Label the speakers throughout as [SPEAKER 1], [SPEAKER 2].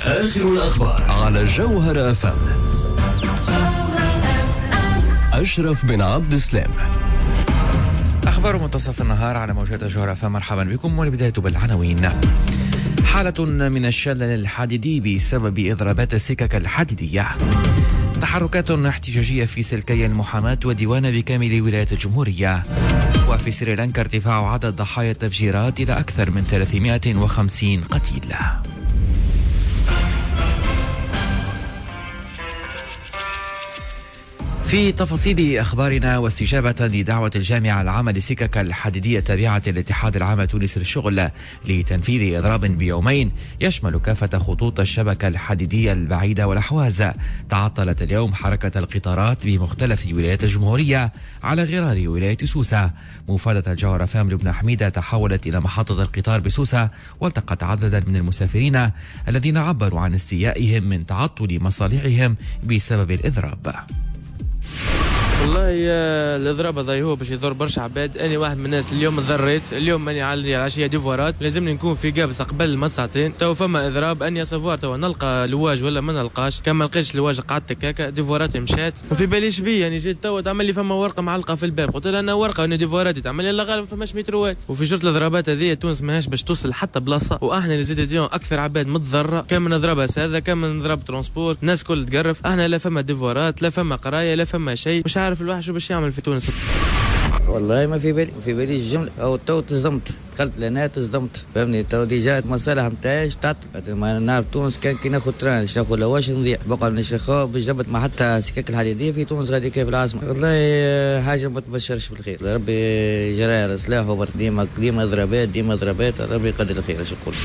[SPEAKER 1] آخر الأخبار على جوهر FM. أشرف بن عبد السلام.
[SPEAKER 2] أخبار منتصف النهار على موجات جوهر FM. مرحبا بكم، والبداية بالعناوين. حالة من الشلل الحديدي بسبب إضرابات السكك الحديدية. تحركات احتجاجية في سلكي المحاماة وديوان بكامل ولاية الجمهورية. وفي سريلانكا ارتفاع عدد ضحايا التفجيرات إلى أكثر من 350 قتيل. في تفاصيل أخبارنا، واستجابة لدعوة الجامعة العامة للسكك الحديدية التابعة للاتحاد العام التونسي للشغل لتنفيذ إضراب بيومين يشمل كافة خطوط الشبكة الحديدية البعيدة والأحواز، تعطلت اليوم حركة القطارات بمختلف ولايات الجمهورية على غرار ولاية سوسة. مفادة الجوهر FM لبنى حميدة تحولت إلى محطة القطار بسوسة، والتقت عددا من المسافرين الذين عبروا عن استيائهم من تعطل مصالحهم بسبب الإضراب.
[SPEAKER 3] والله الاضراب هذا هو باش يضر برشا عباد. انا واحد من الناس اليوم تضريت، اليوم اني على العشيه ديفوارات، لازمني نكون في قابس قبل ما ساعتين. تو فما اضراب، اني سافوار تو نلقى لواج ولا ما نلقاش. كان ما لقيتش لواج قعدت هكاكا، ديفوارات مشات وفي باليش بي. يعني جيت تو تعمل لي فما ورقه معلقه في الباب، قلت لها انا ورقه وانا ديفواراتي، تعمل لي لا غالب فماش متروات. وفي جرة الاضرابات هذه تونس ماهاش باش توصل حتى بلاصه، واحنا اللي زيد اليوم اكثر عباد متضرره. كان من اضراب هذا، كان من اضراب ترونسبورت، الناس كل تقرف. احنا لا فما ديفوارات، لا فما قرايه، لا فما شيء. مش عارف الواحد شو باش يعمل في تونس.
[SPEAKER 4] والله ما في بالي الجمله. او تو تصدمت، دخلت لهنا تصدمت، فهمني. تو ديجا المصالح نتاعي تعطلت. ما نعرف تونس كان كي ناخذ تران باش ناخذ لواش نضيع، بقى نشخو بالجبت مع حتى السكك الحديديه في تونس غادي كيف العاصمه. والله حاجه ما تبشرش بالخير. ربي يجريها الاصلاح، وبرك ديما ضربات، ربي يقدر الخير. اش نقول.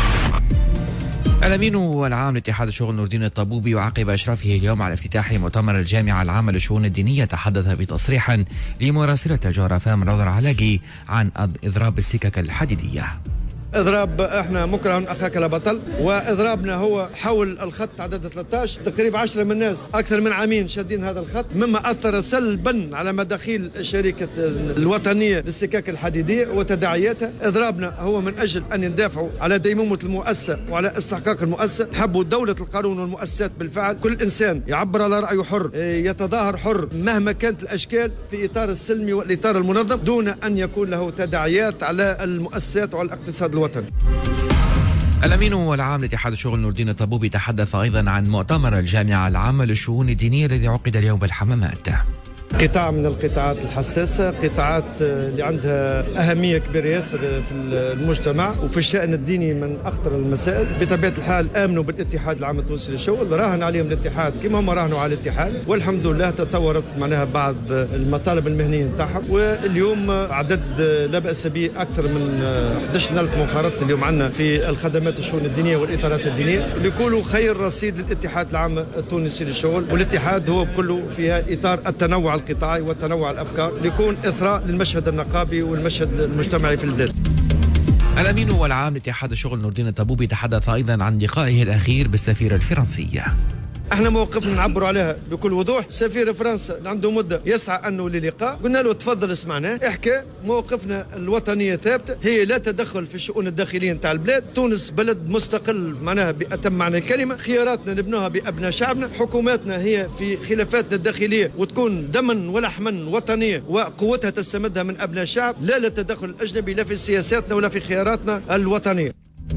[SPEAKER 2] الأمين العام لاتحاد الشغل نور الدين الطبوبي، وعقب إشرافه اليوم على افتتاح مؤتمر الجامعة العامة للشؤون الدينية، تحدث بتصريح لمراسلة الجوهر FM نظر علاقي عن إضراب السكك الحديدية.
[SPEAKER 5] إضراب احنا مكره أخاك لا بطل، وإضرابنا هو حول الخط عدد 13. تقريبا 10 من الناس أكثر من عامين شادين هذا الخط، مما أثر سلبا على مداخيل الشركة الوطنية للسكك الحديدية وتداعياتها. إضرابنا هو من أجل أن ندافعوا على ديمومة المؤسسة وعلى استحقاق المؤسسة. حبوا دولة القانون والمؤسسات بالفعل، كل إنسان يعبر على رأيه حر، يتظاهر حر مهما كانت الأشكال، في إطار السلمي والإطار المنظم، دون أن يكون له تداعيات على المؤسسات وعلى الاقتصاد الوطني.
[SPEAKER 2] الأمين العام لاتحاد الشغل نور الدين الطبوبي تحدث أيضا عن مؤتمر الجامعة العامة للشؤون الدينية الذي عقد اليوم بالحمامات.
[SPEAKER 5] قطاع من القطاعات الحساسة، قطاعات اللي عندها أهمية كبيرة ياسر في المجتمع وفي الشأن الديني، من أخطر المسائل. بطبيعة الحال آمنوا بالاتحاد العام التونسي للشغل، راهن عليهم الاتحاد كما هم راهنوا على الاتحاد، والحمد لله تطورت معناها بعض المطالب المهنية نتاعهم. واليوم عدد لا بأس به أكثر من 11,000 منخرط اليوم عندنا في الخدمات الشؤون الدينية والإطارات الدينية، ليكونوا خير رصيد للاتحاد العام التونسي للشغل. والاتحاد هو كله فيها إطار التنوع القطاعي وتنوع الأفكار، ليكون إثراء للمشهد النقابي والمشهد المجتمعي في البلاد.
[SPEAKER 2] الأمين العام لاتحاد الشغل نور الدين الطبوبي تحدث أيضا عن لقائه الأخير بالسفيرة الفرنسية.
[SPEAKER 5] احنا موقفنا نعبروا عليها بكل وضوح. سفير فرنسا اللي عنده مده يسعى انه للقاء، قلنا له تفضل اسمعنا، احكي. موقفنا الوطنيه ثابته، هي لا تدخل في الشؤون الداخليه نتاع البلاد. تونس بلد مستقل معناها بأتم معنى الكلمه، خياراتنا نبنوها بابناء شعبنا، حكوماتنا هي في خلافاتنا الداخليه وتكون دما ولحما وطنيه، وقوتها تستمدها من ابناء الشعب، لا التدخل الاجنبي لا في سياساتنا ولا في خياراتنا الوطنيه.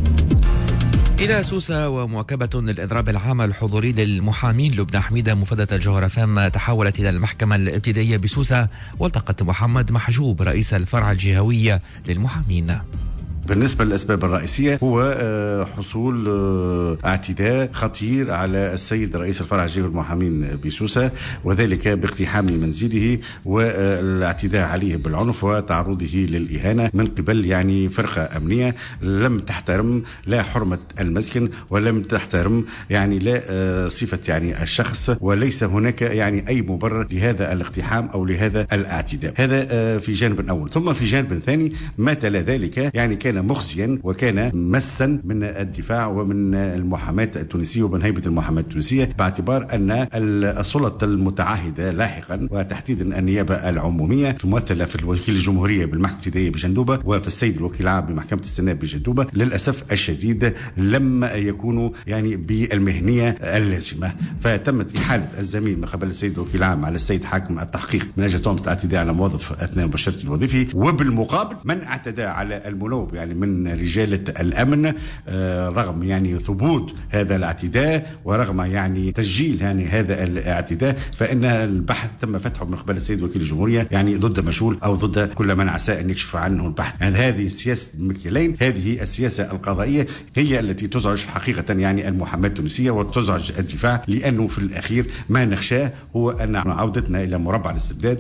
[SPEAKER 2] إلى سوسة، ومواكبة للإضراب العام الحضوري للمحامين لبنى حميدة، مفادة الجوهر FM تحولت إلى المحكمة الابتدائية بسوسة، والتقت محمد محجوب رئيس الفرع الجهوي للمحامين.
[SPEAKER 6] بالنسبة للأسباب الرئيسية هو حصول اعتداء خطير على السيد رئيس الفرع الجهوي للمحامين بسوسة، وذلك باقتحام منزله والاعتداء عليه بالعنف وتعرضه للإهانة من قبل يعني فرقة أمنية لم تحترم لا حرمة المسكن ولم تحترم يعني لا صفة يعني الشخص، وليس هناك يعني أي مبرر لهذا الاقتحام أو لهذا الاعتداء. هذا في جانب أول. ثم في جانب ثاني ما تلا ذلك يعني كان كان مخزيا وكان مسا من الدفاع ومن المحاماة التونسية ومن هيبة المحاماة التونسية، باعتبار أن السلطة المتعهدة لاحقا وتحديدا النيابة العمومية ممثلة في الوكيل الجمهورية بالمحكمة الابتدائية بجندوبة وفي السيد الوكيل العام بمحكمة السناب بجندوبة للأسف الشديد لم يكونوا يعني بالمهنية اللازمة، فتمت إحالة الزميل من قبل السيد الوكيل العام على السيد حاكم التحقيق من أجل تهمة الاعتداء على موظف أثناء مباشرته الوظيفي، وبالمقابل من اعتدى على المنوب يعني من رجال الأمن رغم يعني ثبوت هذا الاعتداء ورغم يعني تسجيل يعني هذا الاعتداء، فإن البحث تم فتحه من قبل السيد وكيل الجمهورية يعني ضد مشغول أو ضد كل من عسى أن يكشف عنه البحث. يعني هذه سياسة المكيالين، هذه السياسة القضائية هي التي تزعج حقيقة يعني المحاماة التونسية وتزعج الدفاع، لأنه في الأخير ما نخشاه هو أن عودتنا إلى مربع الاستبداد.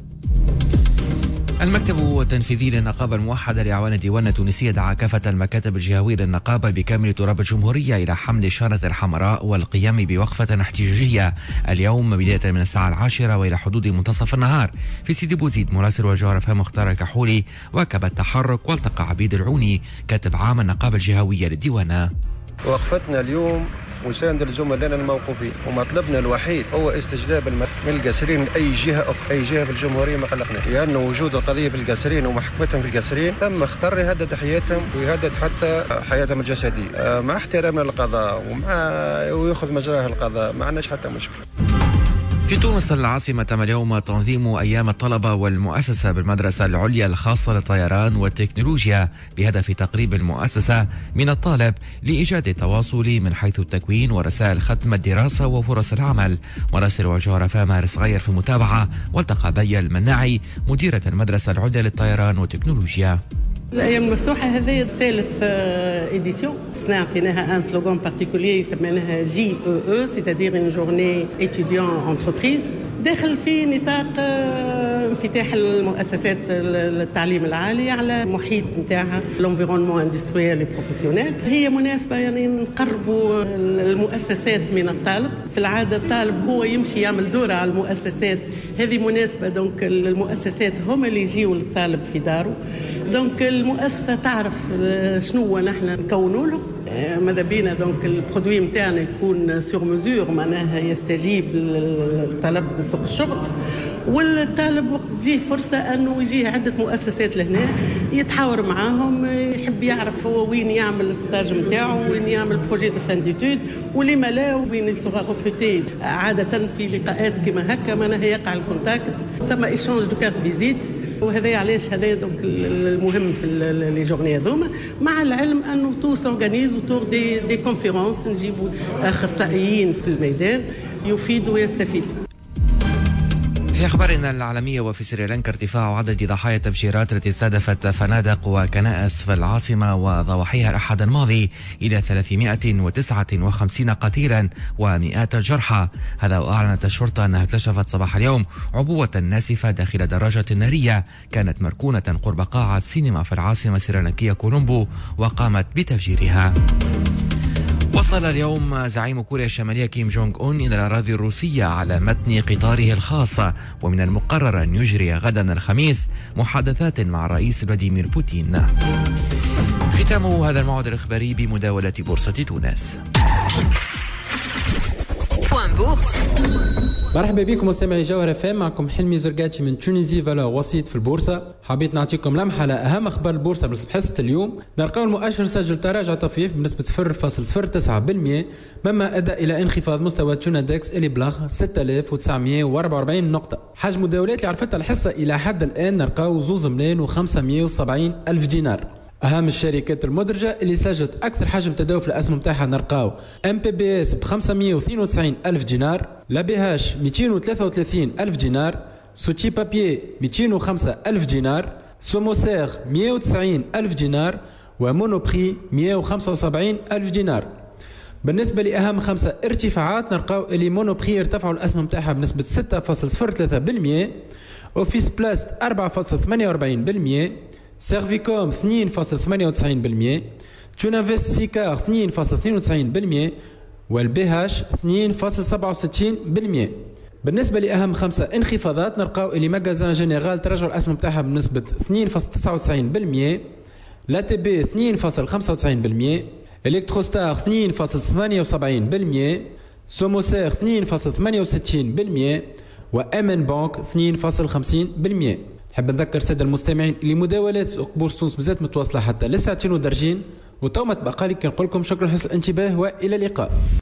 [SPEAKER 2] المكتب التنفيذي للنقابة الموحدة لأعوان الديوان التونسية دعا كافة المكاتب الجهوية للنقابة بكامل تراب الجمهورية إلى حمل الشارة الحمراء والقيام بوقفة احتجاجية اليوم بداية من الساعة 10 وإلى حدود منتصف النهار. في سيدي بوزيد مراسل وجوهر فهم مختار الكحولي واكب التحرك، والتقى عبيد العوني كاتب عام النقابة الجهوية للديوانة.
[SPEAKER 7] وقفتنا اليوم مساند الزملاء الموقوفين، ومطلبنا الوحيد هو استجلاب من القاسرين من اي جهه اخرى، اي جهه في الجمهوريه ما قلقنا، لانه وجود القضيه في القاسرين ومحكمتهم في القاسرين تم اختار يهدد حياتهم ويهدد حتى حياتهم الجسديه، مع احترامنا للقضاء وياخذ مجراه القضاء، ما عندناش حتى مشكله.
[SPEAKER 2] في تونس العاصمة تم اليوم تنظيم أيام الطلبة والمؤسسة بالمدرسة العليا الخاصة للطيران والتكنولوجيا بهدف تقريب المؤسسة من الطالب لإيجاد التواصل من حيث التكوين ورسائل ختم الدراسة وفرص العمل. مراسل وجوهر فهم صغير في المتابعة، والتقى بيا المناعي مديرة المدرسة العليا للطيران والتكنولوجيا.
[SPEAKER 8] الأيام المفتوحة هذه الثالث إديسيون، صنعتناها ان سلوغان بارتيكولي سميناها جي او سيتادير اون جورني اتيديون انتربريز، داخل في نطاق انفتاح المؤسسات التعليم العالي على محيط نتاعها الانفيرونمون اندستريال بروفيسيونيل. هي مناسبة يعني نقربوا المؤسسات من الطالب، في العادة الطالب هو يمشي يعمل دورة على المؤسسات، هذه مناسبة دونك المؤسسات هم اللي يجيوا للطالب في داره، دونك المؤسسة تعرف شنو نحن نكونوا له، ماذا بينا دونك البرودوي نتاعنا يكون سور مزور، معناها يستجيب للطلب من سوق الشغل، والطالب وقت تجيه فرصة أنه يجيه عدة مؤسسات لهنا يتحاور معاهم، يحب يعرف هو وين يعمل الستاج نتاعو، وين يعمل بروجي دو فان ديتود، ولما لا وين يسوغا ريكروتي. عادة في لقاءات كما هكا معناها يقع الكونتاكت، ثم ايشانج دو كارت فيزيت، وهذا علاش هذا دونك المهم في لي جورني هذوما، مع العلم انه تو سورغانيز وتور دي كونفيرونس، نجيبوا اخصائيين في الميدان يفيدوا ويستفيدوا.
[SPEAKER 2] في أخبارنا العالمية، وفي سريلانكا ارتفاع عدد ضحايا التفجيرات التي استهدفت فنادق وكنائس في العاصمة وضواحيها الأحد الماضي إلى 359 قتيلا ومئات الجرحى. هذا وأعلنت الشرطة أنها اكتشفت صباح اليوم عبوة ناسفة داخل دراجة نارية كانت مركونة قرب قاعة سينما في العاصمة السريلانكية كولومبو وقامت بتفجيرها. وصل اليوم زعيم كوريا الشمالية كيم جونغ أون إلى الأراضي الروسية على متن قطاره الخاص، ومن المقرر أن يجري غدا الخميس محادثات مع الرئيس فلاديمير بوتين. ختام هذا الموعد الإخباري بمداولة بورصة تونس.
[SPEAKER 9] مرحبا بكم مستمعي جوهر فام، معكم حلمي زرقاتي من تونيزي فالور وسيط في البورصه. حبيت نعطيكم لمحه على اهم اخبار البورصه بحصه اليوم. نلقاو المؤشر سجل تراجع طفيف بنسبه 0.09%، مما ادى الى انخفاض مستوى تونادكس اللي بلغ 6944 نقطه. حجم المداولات اللي عرفتها الحصه الى حد الان نلقاو 2,570,000 دينار. أهم الشركات المدرجة اللي سجلت أكثر حجم تداول في الأسهم تاعها نلقاو MPBS ب 592,000 دينار، لابيهاش 233,000 دينار، سوتي بابيي 205,000 دينار، سوموسير 190,000 دينار، ومونوبري 175,000 دينار. بالنسبة لأهم 5 ارتفاعات نلقاو اللي مونوبري ارتفعوا الأسهم تاعها بنسبة 6.03%، أوفيس بلاست 4.48%، سيرفيكوم 2.98%، تونافيست سيكار 2.92%، والبيهاش 2.67%. بالنسبة لأهم 5 انخفاضات نلقاو اللي ماغازان جينيرال تراجعوا الأسهم تاعها بنسبة 2.99%، لا تي بي 2.95%، الكتروستار 2.78%، سوموسير 2.68%، وامن بانك 2.50%. نحب نذكر سادة المستمعين لمداولات سوق بورصة تونس مازالت متواصلة حتى لساعتين ودرجين، وتو ما تبقى لي كنقول لكم شكرا لحسن الانتباه والى اللقاء.